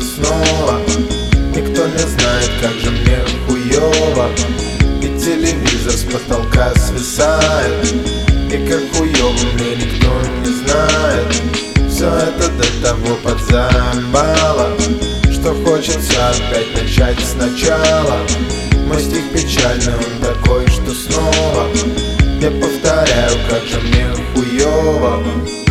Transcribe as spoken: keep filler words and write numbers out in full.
снова. Никто не знает, как же мне хуёво. И телевизор с потолка свисает, и как хуёво мне никто не знает. Все это до того подзаебало, что хочется опять начать сначала. Мой стих печальный, он такой, что снова я повторяю, как же мне хуёво.